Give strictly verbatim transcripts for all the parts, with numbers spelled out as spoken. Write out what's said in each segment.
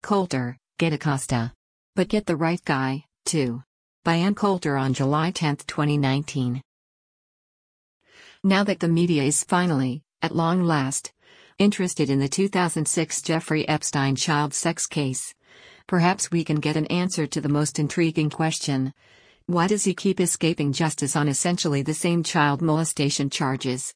Coulter, Get Acosta. But get the right guy, too. By Ann Coulter on July tenth twenty nineteen. Now that the media is finally, at long last, interested in the two thousand six Jeffrey Epstein child sex case, perhaps we can get an answer to the most intriguing question. Why does he keep escaping justice on essentially the same child molestation charges?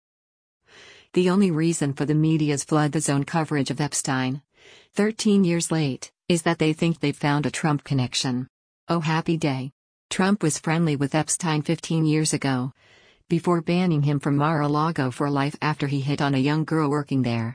The only reason for the media's flood the zone coverage of Epstein, thirteen years late, is that they think they've found a Trump connection. Oh, happy day. Trump was friendly with Epstein fifteen years ago, before banning him from Mar-a-Lago for life after he hit on a young girl working there.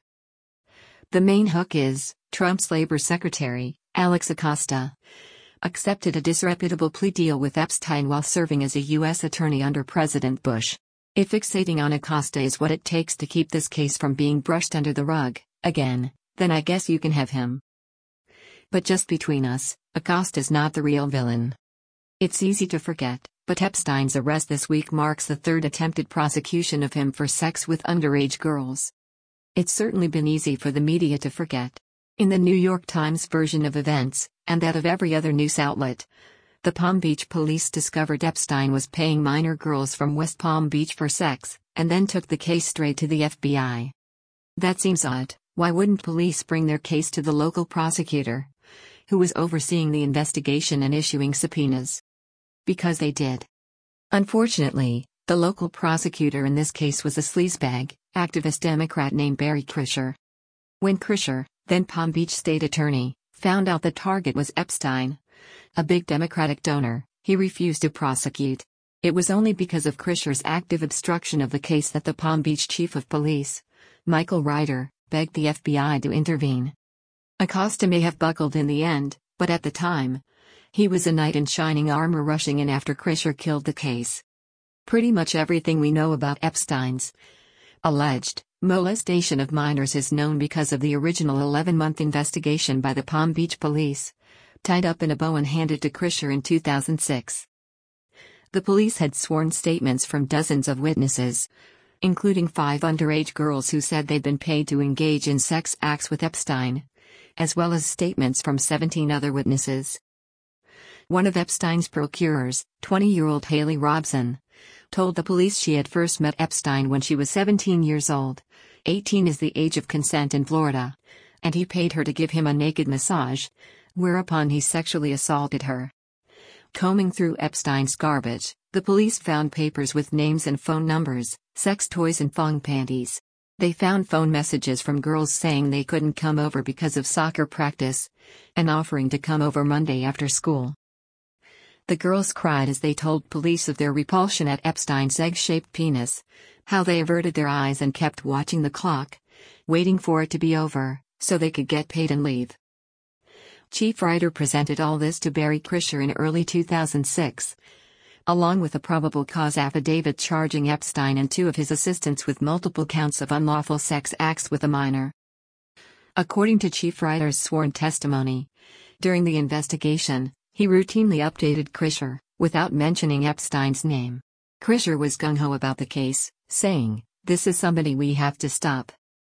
The main hook is, Trump's labor secretary, Alex Acosta, accepted a disreputable plea deal with Epstein while serving as a U S attorney under President Bush. If fixating on Acosta is what it takes to keep this case from being brushed under the rug, again, then I guess you can have him. But just between us, Acosta's not the real villain. It's easy to forget, but Epstein's arrest this week marks the third attempted prosecution of him for sex with underage girls. It's certainly been easy for the media to forget. In the New York Times version of events, and that of every other news outlet, the Palm Beach police discovered Epstein was paying minor girls from West Palm Beach for sex, and then took the case straight to the F B I. That seems odd. Why wouldn't police bring their case to the local prosecutor, who was overseeing the investigation and issuing subpoenas? Because they did. Unfortunately, the local prosecutor in this case was a sleazebag, activist Democrat named Barry Krischer. When Krischer, then Palm Beach state attorney, found out the target was Epstein, a big Democratic donor, he refused to prosecute. It was only because of Krischer's active obstruction of the case that the Palm Beach chief of police, Michael Ryder, begged the F B I to intervene. Acosta may have buckled in the end, but at the time, he was a knight in shining armor rushing in after Krischer killed the case. Pretty much everything we know about Epstein's alleged molestation of minors is known because of the original eleven-month investigation by the Palm Beach police, tied up in a bow and handed to Krischer in two thousand six. The police had sworn statements from dozens of witnesses, including five underage girls who said they'd been paid to engage in sex acts with Epstein, as well as statements from seventeen other witnesses. One of Epstein's procurers, twenty-year-old Haley Robson, told the police she had first met Epstein when she was seventeen years old. eighteen is the age of consent in Florida, and he paid her to give him a naked massage, whereupon he sexually assaulted her. Combing through Epstein's garbage, the police found papers with names and phone numbers, sex toys and thong panties. They found phone messages from girls saying they couldn't come over because of soccer practice, and offering to come over Monday after school. The girls cried as they told police of their repulsion at Epstein's egg-shaped penis, how they averted their eyes and kept watching the clock, waiting for it to be over, so they could get paid and leave. Chief Ryder presented all this to Barry Krischer in early two thousand six, along with a probable cause affidavit charging Epstein and two of his assistants with multiple counts of unlawful sex acts with a minor. According to Chief Ryder's sworn testimony, during the investigation, he routinely updated Krischer, without mentioning Epstein's name. Krischer was gung-ho about the case, saying, "This is somebody we have to stop."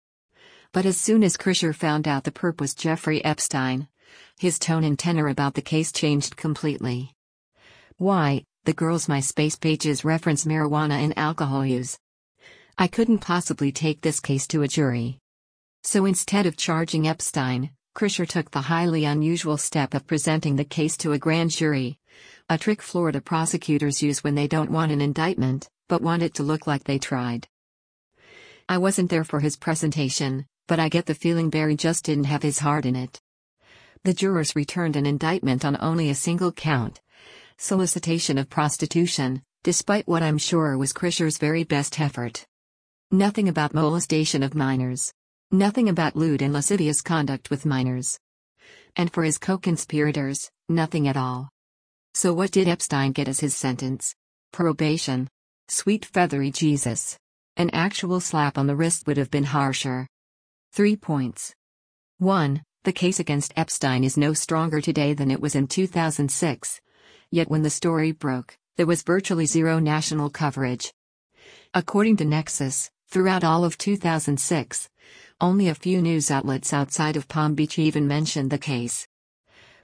But as soon as Krischer found out the perp was Jeffrey Epstein, his tone and tenor about the case changed completely. Why, the girls' MySpace pages reference marijuana and alcohol use. I couldn't possibly take this case to a jury. So instead of charging Epstein, Krischer took the highly unusual step of presenting the case to a grand jury, a trick Florida prosecutors use when they don't want an indictment, but want it to look like they tried. I wasn't there for his presentation, but I get the feeling Barry just didn't have his heart in it. The jurors returned an indictment on only a single count: solicitation of prostitution, despite what I'm sure was Krischer's very best effort. Nothing about molestation of minors. Nothing about lewd and lascivious conduct with minors. And for his co-conspirators, nothing at all. So what did Epstein get as his sentence? Probation. Sweet feathery Jesus. An actual slap on the wrist would have been harsher. Three points. one. The case against Epstein is no stronger today than it was in two thousand six. Yet when the story broke, there was virtually zero national coverage. According to Nexus, throughout all of two thousand six, only a few news outlets outside of Palm Beach even mentioned the case.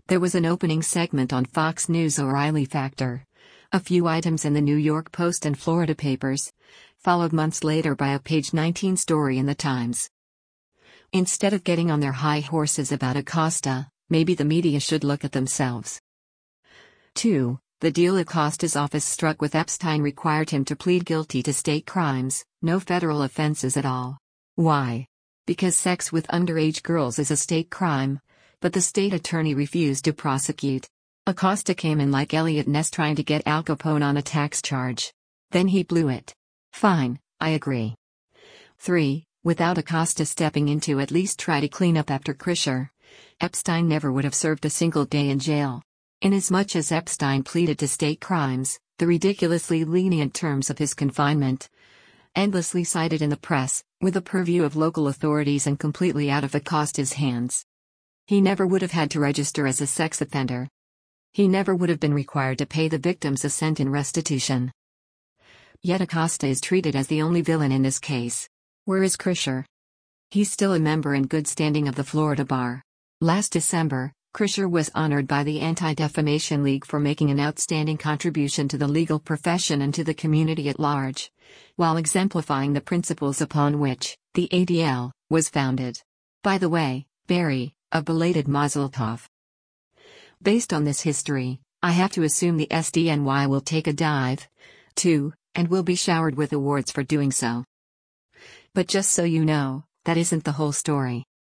There was an opening segment on Fox News' O'Reilly Factor. A few items in the New York Post and Florida papers, followed months later by a page nineteen story in the Times. Instead of getting on their high horses about Acosta, maybe the media should look at themselves. two. The deal Acosta's office struck with Epstein required him to plead guilty to state crimes, no federal offenses at all. Why? Because sex with underage girls is a state crime, but the state attorney refused to prosecute. Acosta came in like Eliot Ness trying to get Al Capone on a tax charge. Then he blew it. Fine, I agree. three. Without Acosta stepping in to at least try to clean up after Krischer, Epstein never would have served a single day in jail. Inasmuch as Epstein pleaded to state crimes, the ridiculously lenient terms of his confinement, endlessly cited in the press, were the purview of local authorities and completely out of Acosta's hands. He never would have had to register as a sex offender. He never would have been required to pay the victims a cent in restitution. Yet Acosta is treated as the only villain in this case. Where is Krischer? He's still a member in good standing of the Florida bar. Last December, Krischer was honored by the Anti-Defamation League for making an outstanding contribution to the legal profession and to the community at large, while exemplifying the principles upon which the A D L was founded. By the way, Barry, a belated Mazel Tov. Based on this history, I have to assume the S D N Y will take a dive, too, and will be showered with awards for doing so. But just so you know, that isn't the whole story.